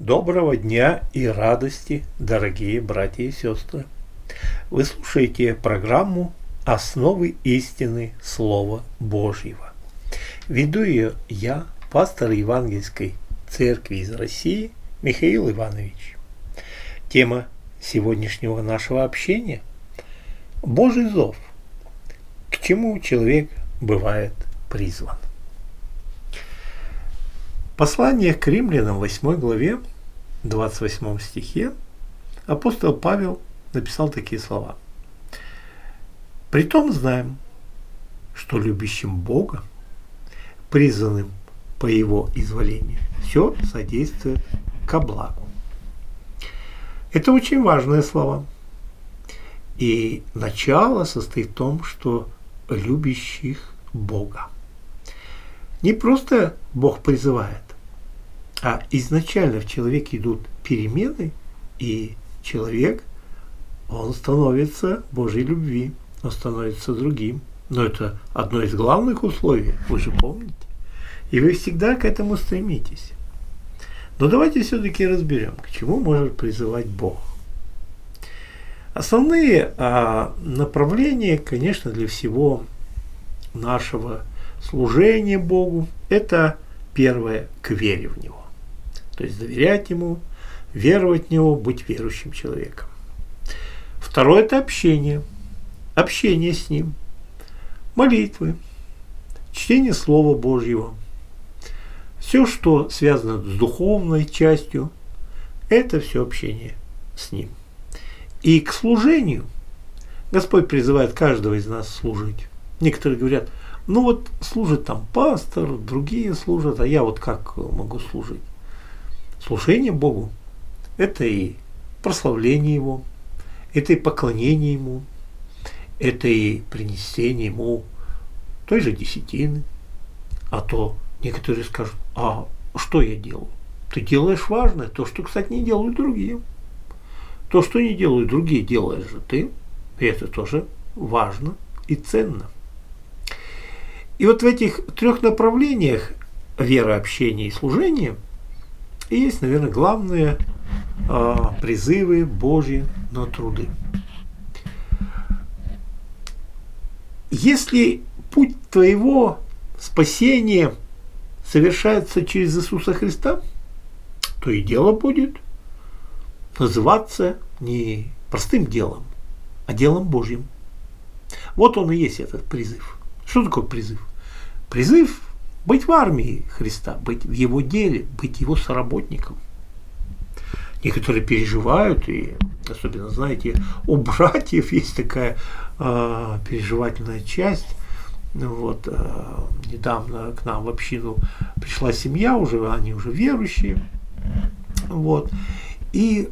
Доброго дня и радости, дорогие братья и сестры! Вы слушаете программу «Основы истины Слова Божьего». Веду ее я, пастор Евангельской Церкви из России Михаил Иванович. Тема сегодняшнего нашего общения – Божий зов. К чему человек бывает призван? Послание к римлянам 8 главе, 28 стихе, апостол Павел написал такие слова. «Притом знаем, что любящим Бога, призванным по Его изволению, все содействует ко благу». Это очень важные слова. И начало состоит в том, что любящих Бога. Не просто Бог призывает, а изначально в человеке идут перемены, и человек, он становится Божьей любви, он становится другим. Но это одно из главных условий, вы же помните. И вы всегда к этому стремитесь. Но давайте все-таки разберем, к чему может призывать Бог. Основные направления, конечно, для всего нашего служения Богу, это первое – к вере в Него. То есть доверять Ему, веровать в Него, быть верующим человеком. Второе – это общение. Общение с Ним. Молитвы. Чтение Слова Божьего. Все, что связано с духовной частью, это все общение с Ним. И к служению Господь призывает каждого из нас служить. Некоторые говорят, ну вот служит там пастор, другие служат, а я вот как могу служить? Служение Богу – это и прославление Его, это и поклонение Ему, это и принесение Ему той же десятины. А то некоторые скажут, а что я делаю? Ты делаешь важное, то, что, кстати, не делают другие. То, что не делают другие, делаешь же ты. И это тоже важно и ценно. И вот в этих трех направлениях – вера, общение и служение – и есть, наверное, главные призывы Божьи на труды. Если путь твоего спасения совершается через Иисуса Христа, то и дело будет называться не простым делом, а делом Божьим. Вот он и есть этот призыв. Что такое призыв? Призыв быть в армии Христа, быть в Его деле, быть Его соработником. Некоторые переживают, и особенно, знаете, у братьев есть такая переживательная часть. Вот, недавно к нам в общину пришла семья, они уже верующие. Вот. И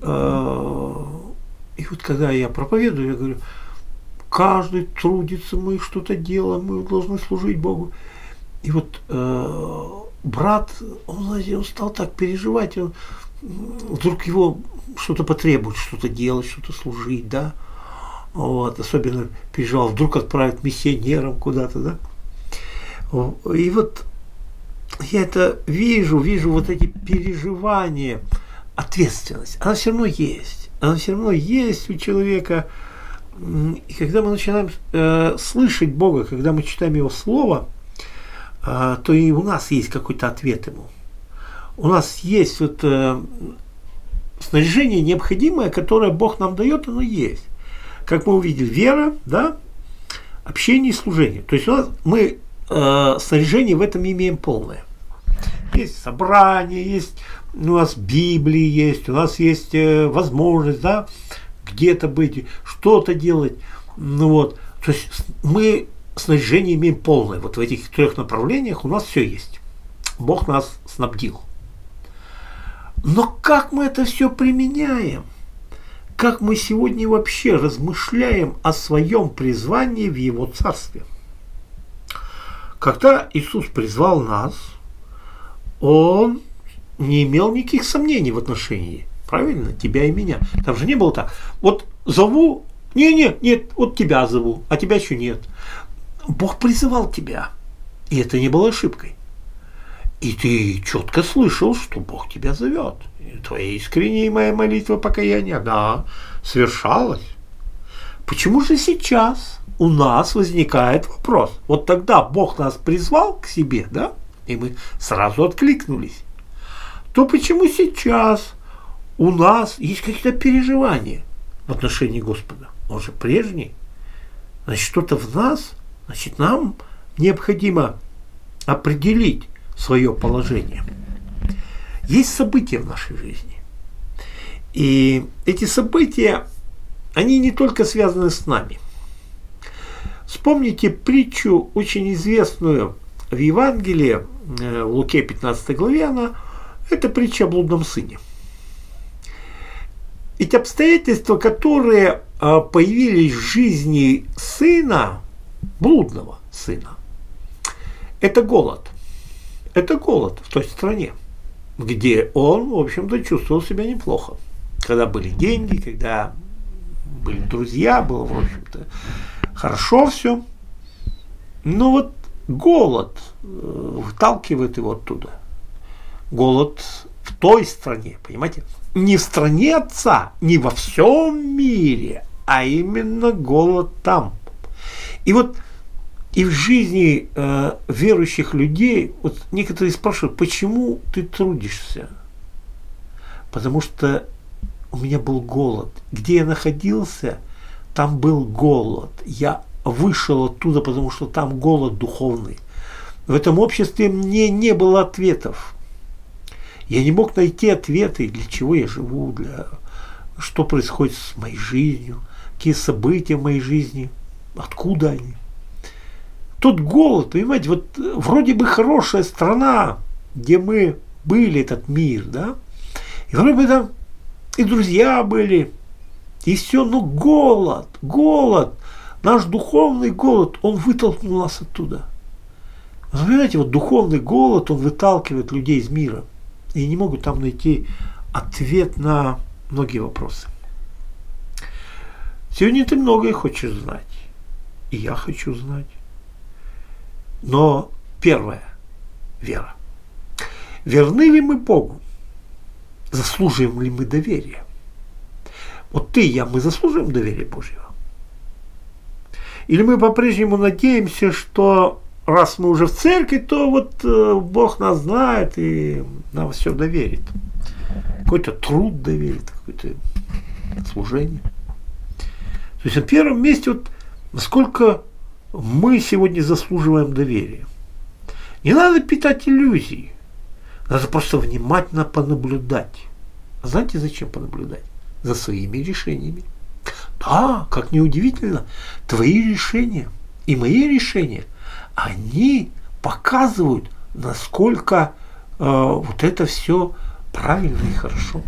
вот когда я проповедую, я говорю, каждый трудится, мы что-то делаем, мы должны служить Богу. И вот брат, он стал так переживать, вдруг его что-то потребует, что-то делать, что-то служить, да. Вот, особенно переживал, вдруг отправят миссионером куда-то, да. И вот я это вижу вот эти переживания, ответственность, она все равно есть. Она все равно есть у человека. И когда мы начинаем слышать Бога, когда мы читаем Его Слово, то и у нас есть какой-то ответ Ему. У нас есть вот снаряжение необходимое, которое Бог нам дает, оно есть. Как мы увидели, вера, да, общение и служение. То есть у нас мы снаряжение в этом имеем полное. Есть собрание, есть у нас Библия есть, у нас есть возможность, да, где-то быть, что-то делать. Ну вот, то есть мы снаряжение имеем полное. Вот в этих трех направлениях у нас все есть. Бог нас снабдил. Но как мы это все применяем? Как мы сегодня вообще размышляем о своем призвании в Его Царстве? Когда Иисус призвал нас, Он не имел никаких сомнений в отношении, правильно, тебя и меня. Там же не было так. Вот зову, нет, вот тебя зову, а тебя еще нет. Бог призывал тебя. И это не было ошибкой. И ты четко слышал, что Бог тебя зовет. И твоя искренняя моя молитва покаяния, да, совершалась. Почему же сейчас у нас возникает вопрос? Вот тогда Бог нас призвал к себе, да, и мы сразу откликнулись. То почему сейчас у нас есть какие-то переживания в отношении Господа? Он же прежний. Значит, что-то в нас, значит, нам необходимо определить свое положение. Есть события в нашей жизни. И эти события, они не только связаны с нами. Вспомните притчу, очень известную в Евангелии, в Луке 15 главе, это притча о блудном сыне. Эти обстоятельства, которые появились в жизни сына, блудного сына, это голод. Это голод в той стране, где он, в общем-то, чувствовал себя неплохо. Когда были деньги, когда были друзья, было, в общем-то, хорошо все. Но вот голод выталкивает его оттуда. Голод в той стране, понимаете? Не в стране отца, не во всем мире, а именно голод там. И вот и в жизни верующих людей, вот некоторые спрашивают, почему ты трудишься? Потому что у меня был голод. Где я находился, там был голод. Я вышел оттуда, потому что там голод духовный. В этом обществе мне не было ответов. Я не мог найти ответы, для чего я живу, что происходит с моей жизнью, какие события в моей жизни, откуда они. Тот голод, понимаете, вот вроде бы хорошая страна, где мы были, этот мир, да, и вроде бы там и друзья были, и все, но голод, наш духовный голод, он вытолкнул нас оттуда. Вы понимаете, вот духовный голод, он выталкивает людей из мира, и не могут там найти ответ на многие вопросы. Сегодня ты многое хочешь знать, и я хочу знать. Но первое – вера. Верны ли мы Богу? Заслуживаем ли мы доверия? Вот ты и я, мы заслуживаем доверия Божьего? Или мы по-прежнему надеемся, что раз мы уже в церкви, то вот Бог нас знает и нам все доверит. Какой-то труд доверит, какое-то служение. То есть на первом месте вот насколько мы сегодня заслуживаем доверия. Не надо питать иллюзий. Надо просто внимательно понаблюдать. А знаете, зачем понаблюдать? За своими решениями. Да, как неудивительно, твои решения и мои решения, они показывают, насколько вот это все правильно и хорошо.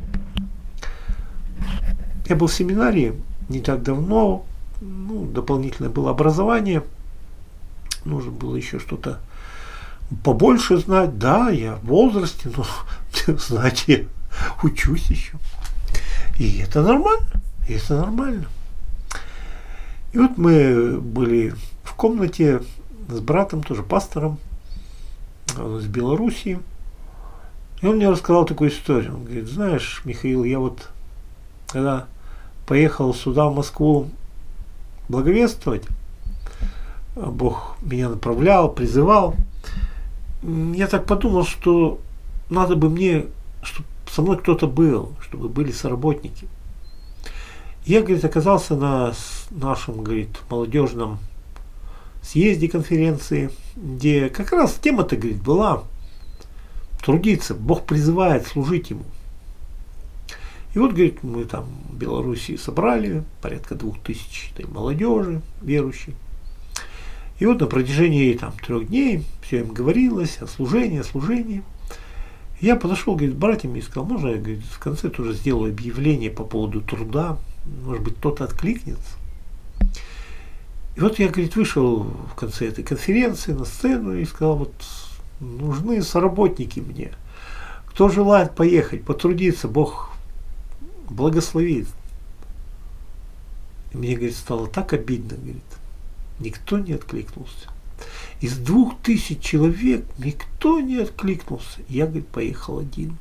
Я был в семинарии не так давно, дополнительное было образование, нужно было еще что-то побольше знать. Да, я в возрасте, но, знаете, учусь еще. И это нормально, И вот мы были в комнате с братом, тоже пастором, он из Белоруссии. И он мне рассказал такую историю. Он говорит, знаешь, Михаил, я вот когда поехал сюда, в Москву, благовествовать, Бог меня направлял, призывал, я так подумал, что надо бы мне, чтобы со мной кто-то был, чтобы были соработники. Я, говорит, оказался на нашем, говорит, молодежном съезде конференции, где как раз тема-то, говорит, была трудиться, Бог призывает служить Ему. И вот, говорит, мы там в Белоруссии собрали порядка 2000 молодежи верующей. И вот на протяжении 3 дней все им говорилось о служении. Я подошел, говорит, к братьям и сказал, можно я, говорит, в конце тоже сделаю объявление по поводу труда, может быть, кто-то откликнется. И вот я, говорит, вышел в конце этой конференции на сцену и сказал, вот нужны соработники мне. Кто желает поехать, потрудиться, Бог благословит. И мне, говорит, стало так обидно, говорит, никто не откликнулся. Из 2000 человек никто не откликнулся. Я, говорит, поехал один.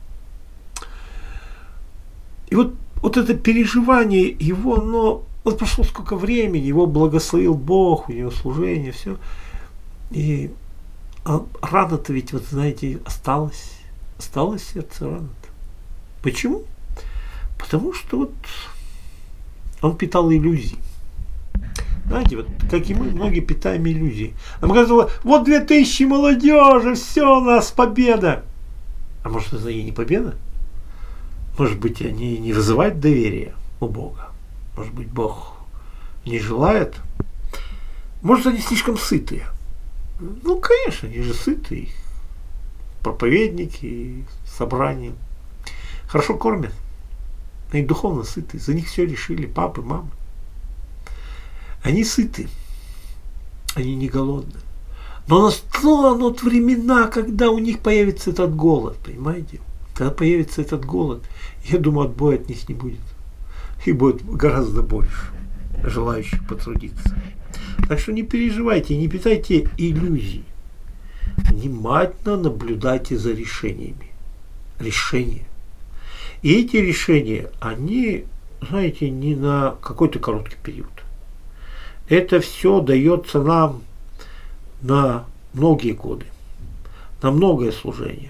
И вот это переживание его, но вот прошло сколько времени, его благословил Бог, у него служение, все. И рана-то ведь, вот знаете, осталось сердце рана-то. Почему? Потому что вот он питал иллюзии. Знаете, вот как и мы, многие питаем иллюзии. Нам казалось, вот 2000 молодежи, все, у нас победа. А может, это и не победа? Может быть, они не вызывают доверия у Бога. Может быть, Бог не желает. Может, они слишком сытые. Ну, конечно, они же сытые. Проповедники, собрания. Хорошо кормят. Они духовно сытые. За них все решили папы, мамы. Они сыты. Они не голодны. Но настанут времена, когда у них появится этот голод. Понимаете? Когда появится этот голод, я думаю, отбоя от них не будет. И будет гораздо больше желающих потрудиться. Так что не переживайте, не питайте иллюзий. Внимательно наблюдайте за решениями. Решения. И эти решения, они, знаете, не на какой-то короткий период. Это все дается нам на многие годы, на многое служение.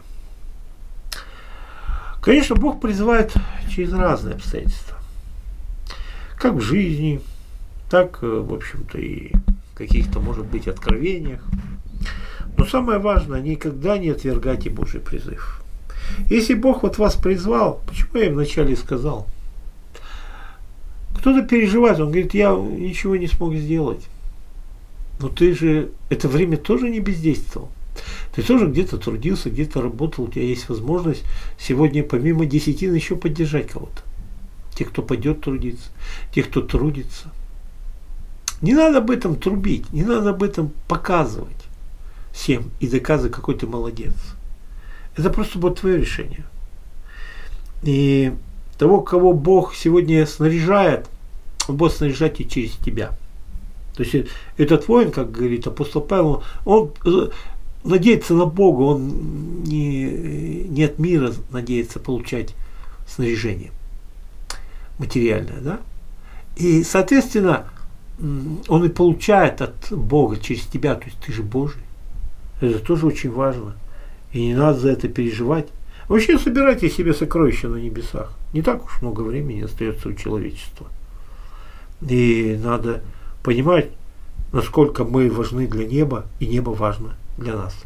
Конечно, Бог призывает через разные обстоятельства. Как в жизни, так, в общем-то, и в каких-то, может быть, откровениях. Но самое важное, никогда не отвергайте Божий призыв. Если Бог вот вас призвал, почему я им вначале сказал? Кто-то переживает, он говорит, я ничего не смог сделать. Но ты же это время тоже не бездействовал. Ты тоже где-то трудился, где-то работал, у тебя есть возможность сегодня помимо десятин еще поддержать кого-то. Тех, кто пойдет трудиться, тех, кто трудится. Не надо об этом трубить, не надо об этом показывать всем и доказывать, какой ты молодец. Это просто будет твое решение. И того, кого Бог сегодня снаряжает, Он будет снаряжать и через тебя. То есть этот воин, как говорит апостол Павел, он надеется на Бога, он не от мира надеется получать снаряжение материальное, да? И, соответственно, он и получает от Бога через тебя, то есть ты же Божий. Это тоже очень важно. И не надо за это переживать. Вообще собирайте себе сокровища на небесах. Не так уж много времени остается у человечества. И надо понимать, насколько мы важны для неба, и небо важно для нас.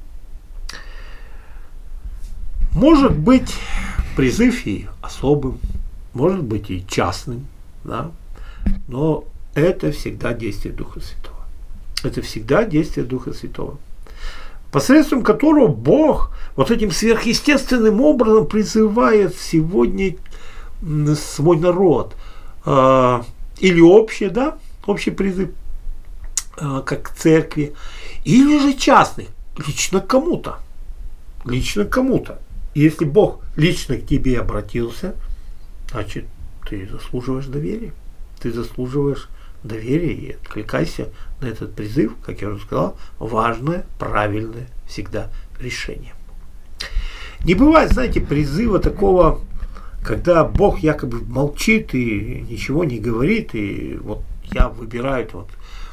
Может быть, призыв и особым, может быть и частным, да? Но это всегда действие Духа Святого. Это всегда действие Духа Святого, посредством которого Бог вот этим сверхъестественным образом призывает сегодня свой народ. Или общий, да, общий призыв, как к церкви, или же частный, лично кому-то. Лично кому-то. И если Бог лично к тебе обратился, значит, ты заслуживаешь доверия. Ты заслуживаешь доверия и откликайся на этот призыв, как я уже сказал, важное, правильное всегда решение. Не бывает, знаете, призыва такого, когда Бог якобы молчит и ничего не говорит, и вот я выбираю, вот,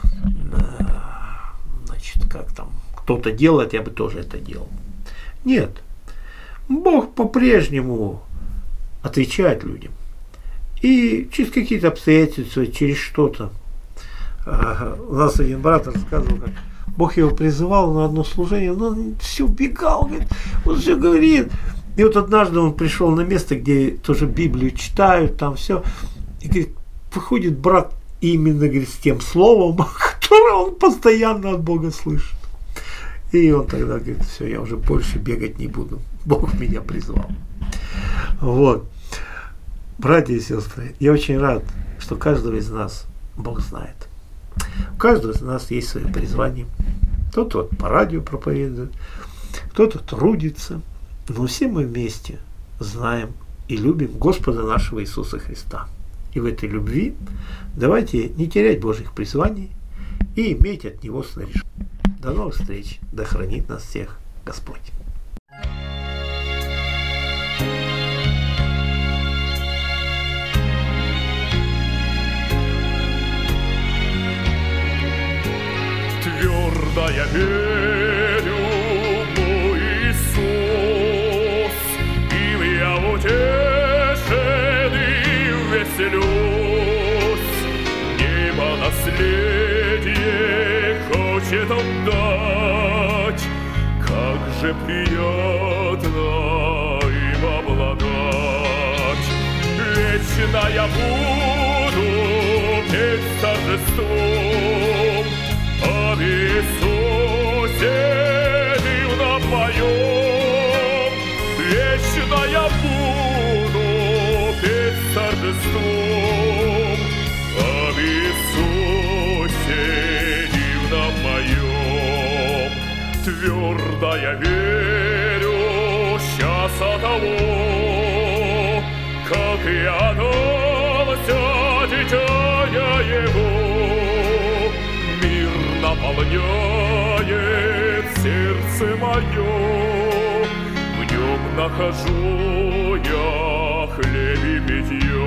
значит, как там кто-то делает, я бы тоже это делал. Нет. Бог по-прежнему отвечает людям. И через какие-то обстоятельства, через что-то. У нас один брат рассказывал, как Бог его призывал на одно служение, но он все убегал, говорит, он все говорит. И вот однажды он пришел на место, где тоже Библию читают, там все. И говорит, выходит брат именно, говорит, с тем словом, которое он постоянно от Бога слышит. И он тогда говорит, все, я уже больше бегать не буду. Бог меня призвал. Вот. Братья и сестры, я очень рад, что каждого из нас Бог знает. У каждого из нас есть свое призвание. Кто-то вот по радио проповедует, кто-то трудится. Но все мы вместе знаем и любим Господа нашего Иисуса Христа. И в этой любви давайте не терять Божьих призваний и иметь от Него снаряжение. До новых встреч. Да хранит нас всех Господь. Твердо я верю, мой Иисус, им я утешен и веселюсь. Небо наследие хочет он дать, как же приятно им обладать. Вечно я буду петь торжеством об Иисусе дивном моем. Вечно я буду петь торжеством об Иисусе дивном моем. Твердо я верю часа того, как я дался дитя Его. Наполняет сердце мое, в нем нахожу я хлеб и питье.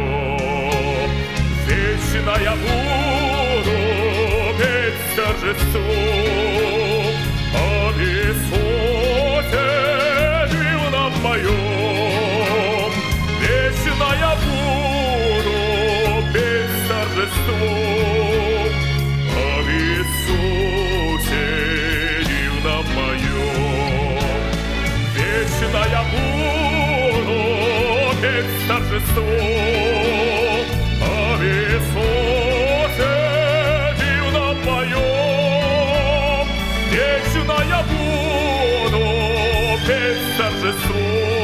Вечно я буду петь с торжеством об Иисусе дивном моем. Вечно я буду петь с торжеством об Иисусе дивном моем. Вечно я буду петь с торжеством об Иисусе дивном моем. Вечно я буду петь с торжеством